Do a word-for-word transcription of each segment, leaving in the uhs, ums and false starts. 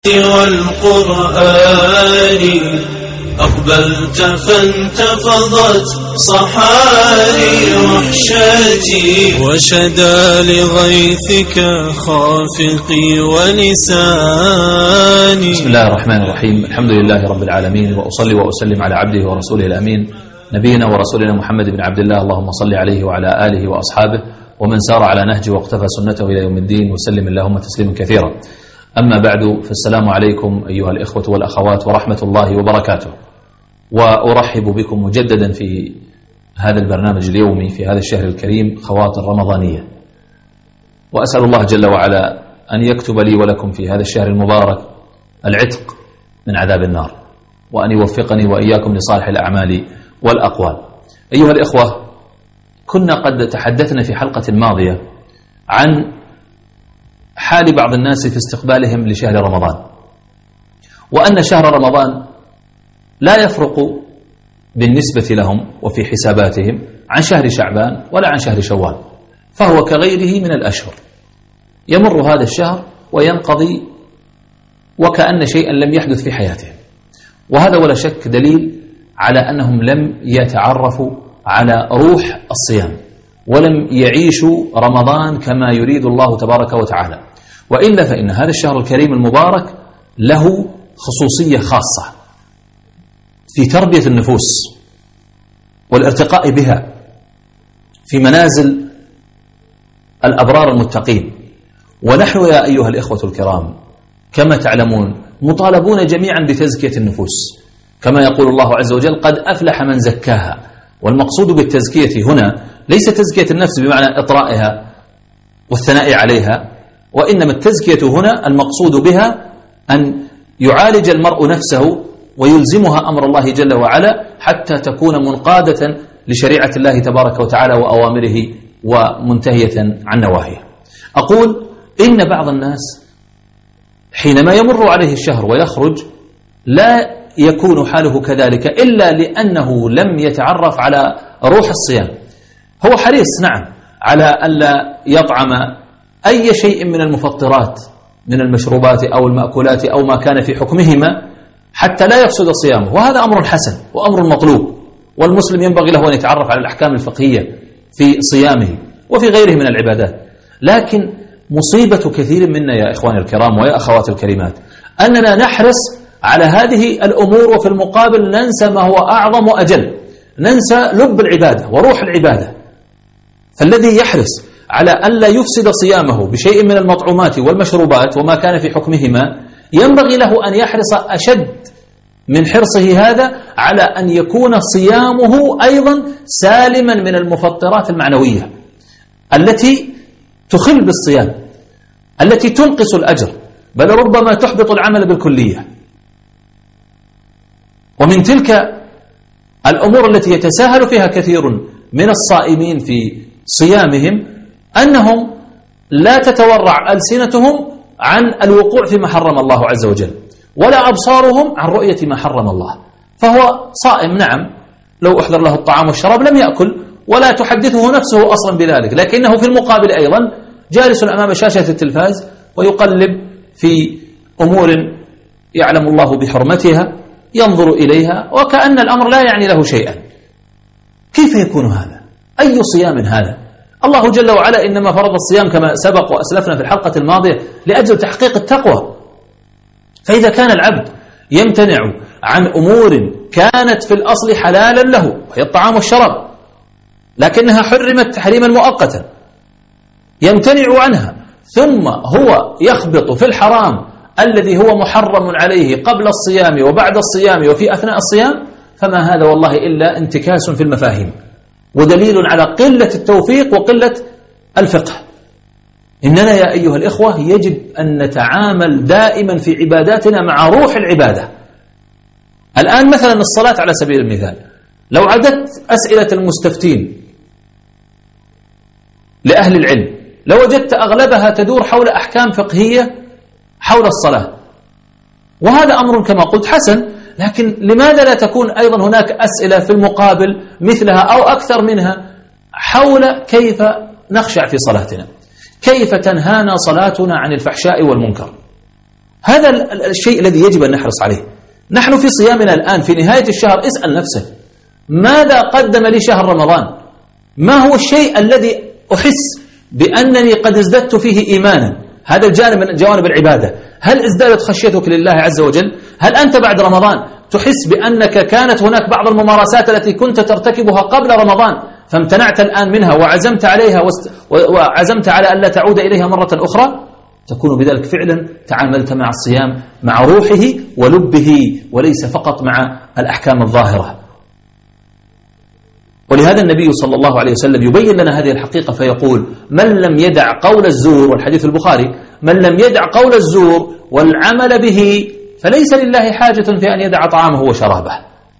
والقرآن أقبلت فانتفضت صحاري وحشاتي وشدا لغيثك خافقي ولساني. بسم الله الرحمن الرحيم. الحمد لله رب العالمين، وأصلي وأسلم على عبده ورسوله الأمين نبينا ورسولنا محمد بن عبد الله، اللهم صل عليه وعلى آله وأصحابه ومن سار على نهجه واقتفى سنته إلى يوم الدين، وسلم اللهم تسليما كثيرا. أما بعد، فالسلام عليكم أيها الإخوة والأخوات ورحمة الله وبركاته، وأرحب بكم مجددا في هذا البرنامج اليومي في هذا الشهر الكريم خواطر رمضانية، وأسأل الله جل وعلا أن يكتب لي ولكم في هذا الشهر المبارك العتق من عذاب النار، وأن يوفقني وإياكم لصالح الأعمال والأقوال. أيها الإخوة، كنا قد تحدثنا في حلقة ماضية عن حال بعض الناس في استقبالهم لشهر رمضان، وأن شهر رمضان لا يفرق بالنسبة لهم وفي حساباتهم عن شهر شعبان ولا عن شهر شوال، فهو كغيره من الأشهر، يمر هذا الشهر وينقضي وكأن شيئا لم يحدث في حياتهم. وهذا ولا شك دليل على أنهم لم يتعرفوا على روح الصيام، ولم يعيشوا رمضان كما يريد الله تبارك وتعالى. وإلا فإن هذا الشهر الكريم المبارك له خصوصية خاصة في تربية النفوس والارتقاء بها في منازل الأبرار المتقين. ونحن يا أيها الإخوة الكرام كما تعلمون مطالبون جميعا بتزكية النفوس، كما يقول الله عز وجل: قد أفلح من زكاها. والمقصود بالتزكية هنا ليس تزكية النفس بمعنى إطرائها والثناء عليها، وإنما التزكية هنا المقصود بها أن يعالج المرء نفسه ويلزمها أمر الله جل وعلا حتى تكون منقادة لشريعة الله تبارك وتعالى وأوامره ومنتهية عن نواهيه. أقول إن بعض الناس حينما يمر عليه الشهر ويخرج لا يكون حاله كذلك إلا لأنه لم يتعرف على روح الصيام. هو حريص نعم على ألا يطعم أي شيء من المفطرات من المشروبات أو المأكولات أو ما كان في حكمهما حتى لا يفسد صيامه، وهذا أمر حسن وأمر مطلوب، والمسلم ينبغي له أن يتعرف على الأحكام الفقهية في صيامه وفي غيره من العبادات. لكن مصيبة كثير منا يا إخواني الكرام ويا أخوات الكريمات أننا نحرص على هذه الأمور، وفي المقابل ننسى ما هو أعظم وأجل، ننسى لب العبادة وروح العبادة. فالذي يحرص على أن لا يفسد صيامه بشيء من المطعومات والمشروبات وما كان في حكمهما ينبغي له أن يحرص أشد من حرصه هذا على أن يكون صيامه أيضا سالما من المفطرات المعنوية التي تخل بالصيام، التي تنقص الأجر، بل ربما تحبط العمل بالكلية. ومن تلك الأمور التي يتساهل فيها كثير من الصائمين في صيامهم أنهم لا تتورع ألسنتهم عن الوقوع فيما حرم الله عز وجل، ولا أبصارهم عن رؤية ما حرم الله. فهو صائم نعم، لو أحضر له الطعام والشراب لم يأكل ولا تحدثه نفسه أصلا بذلك، لكنه في المقابل أيضا جالس أمام شاشة التلفاز ويقلب في أمور يعلم الله بحرمتها، ينظر إليها وكأن الأمر لا يعني له شيئا. كيف يكون هذا؟ أي صيام هذا؟ الله جل وعلا إنما فرض الصيام كما سبق وأسلفنا في الحلقة الماضية لأجل تحقيق التقوى. فإذا كان العبد يمتنع عن أمور كانت في الأصل حلالا له وهي الطعام والشراب، لكنها حرمت تحريما مؤقتا، يمتنع عنها ثم هو يخبط في الحرام الذي هو محرم عليه قبل الصيام وبعد الصيام وفي أثناء الصيام، فما هذا والله إلا انتكاس في المفاهيم ودليل على قلة التوفيق وقلة الفقه. إننا يا أيها الإخوة يجب أن نتعامل دائما في عباداتنا مع روح العبادة. الآن مثلا الصلاة على سبيل المثال، لو عددت أسئلة المستفتين لأهل العلم لوجدت أغلبها تدور حول أحكام فقهية حول الصلاة، وهذا أمر كما قلت حسن، لكن لماذا لا تكون أيضا هناك أسئلة في المقابل مثلها أو أكثر منها حول كيف نخشع في صلاتنا، كيف تنهانا صلاتنا عن الفحشاء والمنكر، هذا الشيء الذي يجب أن نحرص عليه. نحن في صيامنا الآن في نهاية الشهر اسأل نفسك ماذا قدم لي شهر رمضان؟ ما هو الشيء الذي أحس بأنني قد ازددت فيه إيمانا؟ هذا الجانب من جوانب العبادة. هل ازدادت خشيتك لله عز وجل؟ هل أنت بعد رمضان تحس بأنك كانت هناك بعض الممارسات التي كنت ترتكبها قبل رمضان فامتنعت الآن منها وعزمت عليها وعزمت على ألا تعود إليها مرة أخرى؟ تكون بذلك فعلا تعاملت مع الصيام مع روحه ولبه وليس فقط مع الأحكام الظاهرة. ولهذا النبي صلى الله عليه وسلم يبين لنا هذه الحقيقة فيقول: من لم يدع قول الزور، والحديث البخاري: من لم يدع قول الزور والعمل به فليس لله حاجة في أن يدع طعامه وشرابه.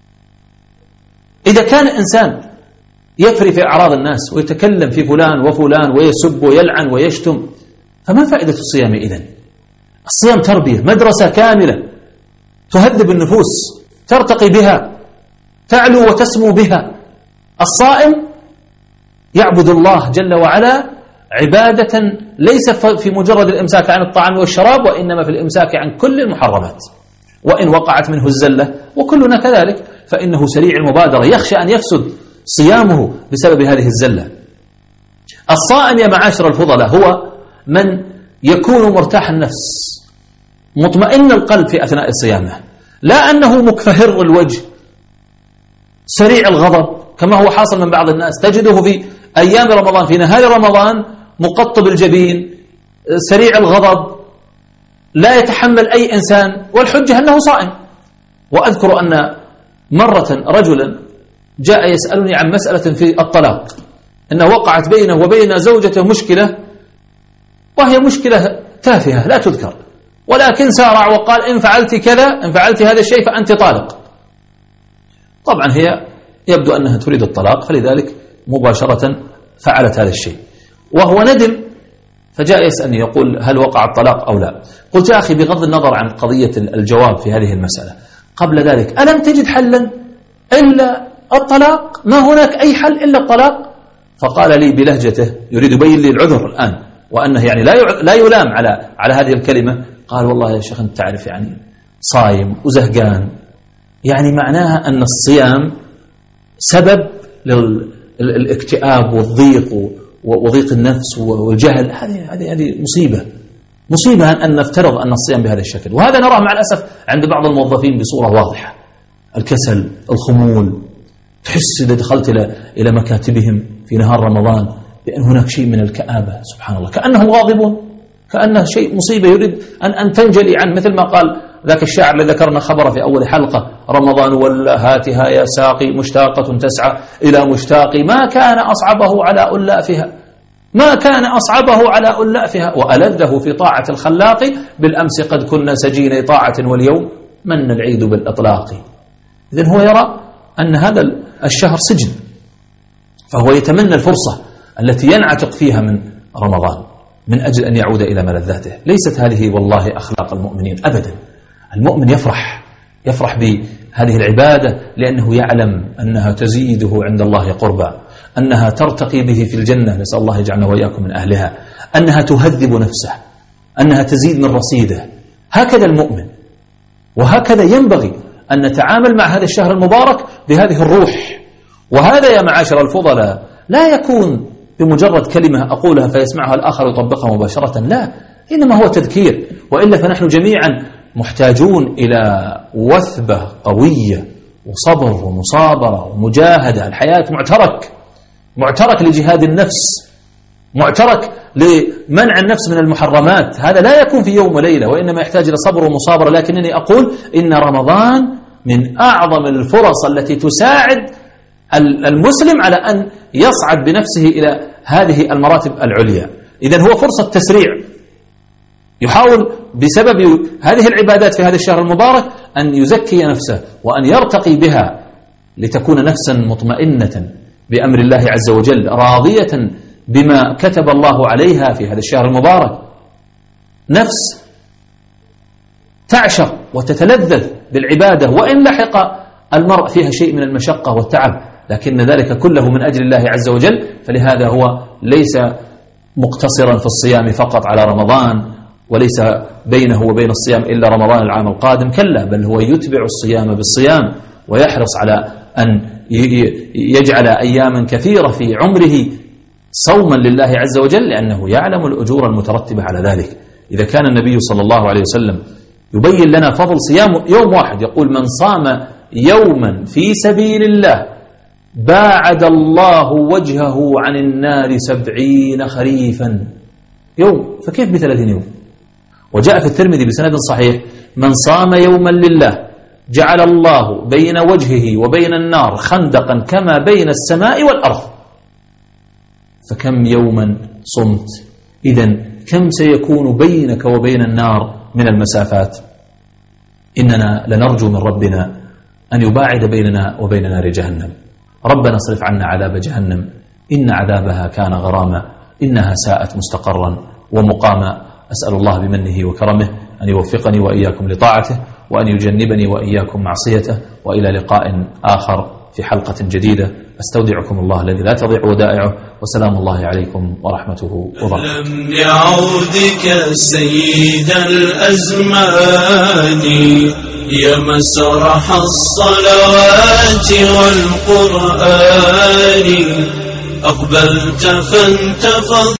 إذا كان إنسان يفري في أعراض الناس ويتكلم في فلان وفلان ويسب ويلعن ويشتم، فما فائدة الصيام إذن؟ الصيام تربية، مدرسة كاملة تهذب النفوس، ترتقي بها، تعلو وتسمو بها. الصائم يعبد الله جل وعلا عبادة ليس في مجرد الإمساك عن الطعام والشراب، وإنما في الإمساك عن كل المحرمات. وإن وقعت منه الزلة وكلنا كذلك فإنه سريع المبادرة، يخشى أن يفسد صيامه بسبب هذه الزلة. الصائم يا معاشر الفضلاء هو من يكون مرتاح النفس مطمئن القلب في أثناء صيامه، لا أنه مكفهر الوجه سريع الغضب كما هو حاصل من بعض الناس. تجده في أيام رمضان في نهار رمضان مقطب الجبين سريع الغضب لا يتحمل أي إنسان، والحجة أنه صائم. وأذكر أن مرة رجلا جاء يسألني عن مسألة في الطلاق، أنه وقعت بينه وبين زوجته مشكلة، وهي مشكلة تافهة لا تذكر، ولكن سارع وقال: إن فعلت كذا، إن فعلت هذا الشيء فأنت طالق. طبعا هي يبدو أنها تريد الطلاق، فلذلك مباشرة فعلت هذا الشيء، وهو ندم فجاء يسألني يقول: هل وقع الطلاق أو لا؟ قلت: يا أخي بغض النظر عن قضية الجواب في هذه المسألة، قبل ذلك ألم تجد حلا إلا الطلاق؟ ما هناك أي حل إلا الطلاق؟ فقال لي بلهجته يريد يبين لي العذر الآن، وأنه يعني لا لا يلام على على هذه الكلمة. قال: والله يا شيخ أنت تعرف يعني صايم وزهقان، يعني معناها أن الصيام سبب للاكتئاب والضيق وضيق النفس والجهل. هذه هذه هذه مصيبة مصيبة أن نفترض أن الصيام بهذا الشكل. وهذا نراه مع الأسف عند بعض الموظفين بصورة واضحة: الكسل، الخمول. تحس إذا دخلت إلى إلى مكاتبهم في نهار رمضان بأن هناك شيء من الكآبة، سبحان الله، كأنهم غاضبون، كأنه شيء مصيبة يريد أن أن تنجلي عنه، مثل ما قال ذاك الشاعر الذي ذكرنا خبره في أول حلقة: رمضان والهاتها يا ساقي مشتاقة تسعى إلى مشتاقي، ما كان أصعبه على ألافها، ما كان أصعبه على ألافها، وألذه في طاعة الخلاق، بالأمس قد كنا سجيني طاعة واليوم من العيد بالإطلاق. إذن هو يرى أن هذا الشهر سجن، فهو يتمنى الفرصة التي ينعتق فيها من رمضان من أجل أن يعود إلى ملذاته. ليست هذه والله أخلاق المؤمنين أبدا. المؤمن يفرح يفرح بهذه العبادة لأنه يعلم أنها تزيده عند الله قربا، أنها ترتقي به في الجنة، نسأل الله يجعلنا وإياكم من أهلها، أنها تهذب نفسه، أنها تزيد من رصيده. هكذا المؤمن، وهكذا ينبغي أن نتعامل مع هذا الشهر المبارك بهذه الروح. وهذا يا معاشر الفضلاء لا يكون بمجرد كلمة أقولها فيسمعها الآخر ويطبقها مباشرة، لا، إنما هو تذكير. وإلا فنحن جميعا محتاجون إلى وثبة قوية وصبر ومصابرة ومجاهدة. الحياة معترك معترك لجهاد النفس، معترك لمنع النفس من المحرمات. هذا لا يكون في يوم وليلة، وإنما يحتاج إلى صبر ومصابرة. لكنني أقول إن رمضان من أعظم الفرص التي تساعد المسلم على أن يصعد بنفسه إلى هذه المراتب العليا. إذن هو فرصة تسريع، يحاول بسبب هذه العبادات في هذا الشهر المبارك أن يزكي نفسه وأن يرتقي بها لتكون نفسا مطمئنة بأمر الله عز وجل، راضية بما كتب الله عليها في هذا الشهر المبارك، نفس تعشق وتتلذذ بالعبادة وإن لحق المرء فيها شيء من المشقة والتعب، لكن ذلك كله من أجل الله عز وجل. فلهذا هو ليس مقتصرا في الصيام فقط على رمضان وليس بينه وبين الصيام إلا رمضان العام القادم، كلا، بل هو يتبع الصيام بالصيام ويحرص على أن يجعل أياما كثيرة في عمره صوما لله عز وجل، لأنه يعلم الأجور المترتبة على ذلك. إذا كان النبي صلى الله عليه وسلم يبين لنا فضل صيام يوم واحد، يقول: من صام يوما في سبيل الله باعد الله وجهه عن النار سبعين خريفا. يوم، فكيف بثلاثين يوم؟ وجاء في الترمذي بسند صحيح: من صام يوما لله جعل الله بين وجهه وبين النار خندقا كما بين السماء والأرض. فكم يوما صمت؟ إذن كم سيكون بينك وبين النار من المسافات؟ إننا لنرجو من ربنا أن يباعد بيننا وبين نار جهنم. ربنا اصرف عنا عذاب جهنم إن عذابها كان غراما إنها ساءت مستقرا ومقاما. أسأل الله بمنه وكرمه أن يوفقني وإياكم لطاعته، وأن يجنبني وإياكم معصيته. وإلى لقاء آخر في حلقة جديدة. أستودعكم الله الذي لا تضيع ودائعه، وسلام الله عليكم ورحمته وبركاته. لم يعودك سيد الأزمان يا مسرح الصلوات والقرآن، أقبلت فانتفض